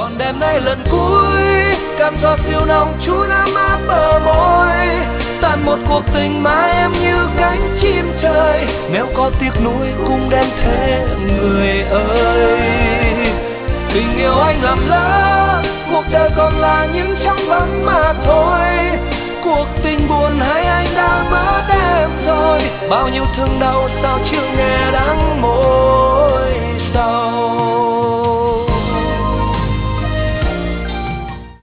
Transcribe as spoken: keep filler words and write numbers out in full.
chọn đêm nay lần cuối, cảm giọt rượu nồng chúa đã mát bờ môi. Tàn một cuộc tình mà em như cánh chim trời, nếu có tiếc nuối cũng đến thế người ơi. Tình yêu anh làm lỡ, cuộc đời còn là những trắng vắng mà thôi. Cuộc tình buồn hay anh đã mất em rồi, bao nhiêu thương đau sao chưa nghe đắng môi sau.